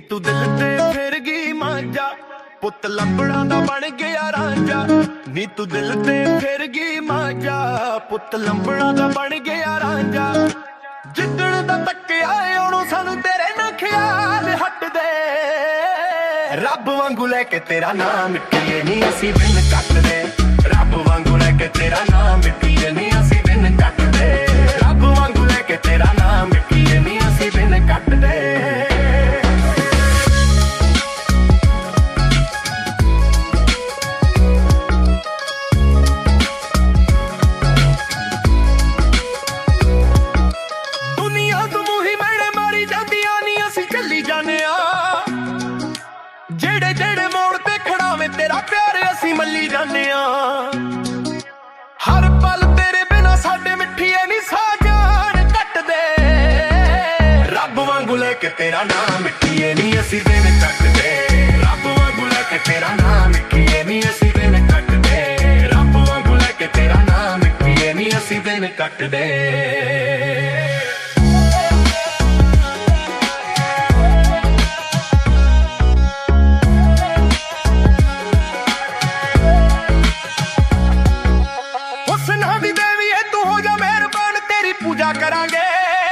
ਤੂੰ ਦਿਲ ਤੇ ਫਿਰ ਗਈ ਮਾਂਜਾ, ਪੁੱਤ ਲੰਬੜਾਂ ਦਾ ਬਣ ਗਿਆ ਰਾਂਝਾ। ਨੀ ਤੂੰ ਦਿਲ ਤੇ ਫਿਰ ਗਈ ਮਾਂਜਾ, ਪੁੱਤ ਲੰਬੜਾਂ ਦਾ ਬਣ ਗਿਆ ਰਾਂਝਾ। ਜਿੱਦਣ ਦਾ ਤੱਕਿਆ ਉਹਨੂੰ ਸਾਨੂੰ ਤੇਰੇ ਨਾ ਖਿਆਲ ਹਟਦੇ। ਰੱਬ ਵਾਂਗੂ ਲੈ ਕੇ ਤੇਰਾ ਨਾਮ ਮਿੱਟੀਏ ਨੀ ਅਸੀਂ ਬਿਨ ਕੱਟਦੇ। ਰੱਬ ਵਾਂਗੂ ਲੈ ਕੇ ਤੇਰਾ ਨਾਮ ਮਿੱਟੀਏ ਨੀ ਅਸੀਂ ਬਿਨ ਕੱਟਦੇ। ਰੱਬ ਵਾਂਗੂ ਲੈ ਕੇ ਤੇਰਾ ਨਾਮ ਮਿੱਟੀਏ ਨੀ ਅਸੀਂ ਬਿਨ ਕੱਟਦੇ। ਜਿਹੜੇ ਜਿਹੜੇ ਮੋੜ ਤੇ ਖੜਾਵੇਂ ਤੇਰਾ ਪਿਆਰ ਅਸੀਂ ਮੱਲੀ ਜਾਂਦੇ ਆ। ਹਰ ਪਲ ਤੇਰੇ ਬਿਨਾ ਸਾਡੇ ਮਿੱਠੀਏ ਨੀ ਸਾਹ ਜਾਨ ਕੱਟਦੇ। ਰੱਬ ਵਾਂਗੂ ਲੈ ਕੇ ਤੇਰਾ ਨਾਮ ਮਿੱਠੀਏ ਨੀ ਅਸੀਂ ਦਿਨ ਕੱਟਦੇ। ਰੱਬ ਵਾਂਗੂ ਲੈ ਕੇ ਤੇਰਾ ਨਾਮ ਮਿੱਠੀਏ ਨੀ ਅਸੀਂ ਦਿਨ ਕੱਟਦੇ। ਰੱਬ ਵਾਂਗੂ ਲੈ ਕੇ ਤੇਰਾ ਨਾਮ ਮਿੱਠੀਏ ਨੀ ਅਸੀਂ ਦਿਨ ਕੱਟਦੇ। ਪੂਜਾ ਕਰਾਂਗੇ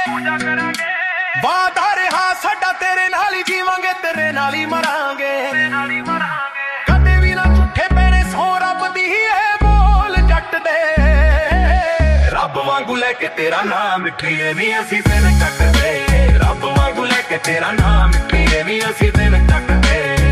ਵਾਦਾ ਰਿਹਾ ਸਾਡਾ ਤੇਰੇ ਨਾਲ ਹੀ ਜੀਵਾਂਗੇ ਤੇਰੇ ਨਾਲ ਹੀ ਮਰਾਂਗੇ। ਕਦੇ ਵੀ ਨਾ ਝੂਠੇ ਪੈਣੇ ਸੋ ਰੱਬ ਦੀ ਇਹ ਬੋਲ ਜੱਟ ਦੇ। ਰੱਬ ਵਾਂਗੂ ਲੈ ਕੇ ਤੇਰਾ ਨਾਮ ਮਿੱਠੀਏ ਨੀ ਅਸੀਂ ਦਿਨ ਕੱਟਦੇ। ਰੱਬ ਵਾਂਗੂ ਲੈ ਕੇ ਤੇਰਾ ਨਾਮ ਮਿੱਠੀਏ ਨੀ ਅਸੀਂ ਦਿਨ ਕੱਟਦੇ।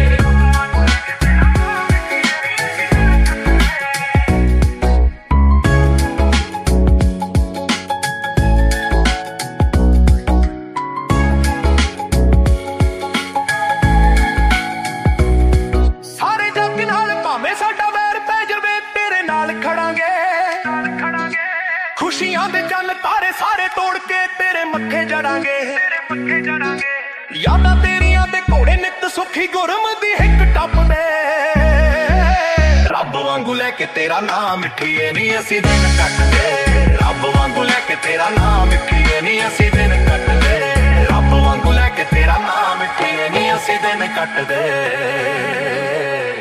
ਖੁਸ਼ੀਆਂ ਦੇ ਚੰਨ ਤਾਰੇ ਸਾਰੇ ਤੋੜ ਕੇ ਤੇਰੇ ਮੱਥੇ ਜੜਾਂਗੇ। ਯਾਦਾਂ ਤੇਰੀਆਂ ਤੇ ਘੋੜੇ ਨਿੱਤ ਸੁਖੀ ਗੁਰਮ ਦੀ ਹਿੱਕ ਟੱਪਦੇ। ਰੱਬ ਵਾਂਗੂ ਲੈ ਕੇ ਤੇਰਾ ਨਾਮ ਮਿੱਠੀਏ ਨੀ ਅਸੀਂ ਦਿਨ ਕੱਟਦੇ। ਰੱਬ ਵਾਂਗੂ ਲੈ ਕੇ ਤੇਰਾ ਨਾਮ ਮਿੱਠੀਏ ਨੀ ਅਸੀਂ ਦਿਨ ਕੱਟਦੇ। ਰੱਬ ਵਾਂਗੂ ਲੈ ਕੇ ਤੇਰਾ ਨਾਮ ਮਿੱਠੀਏ ਨੀ ਅਸੀਂ ਦਿਨ ਕੱਟਦੇ।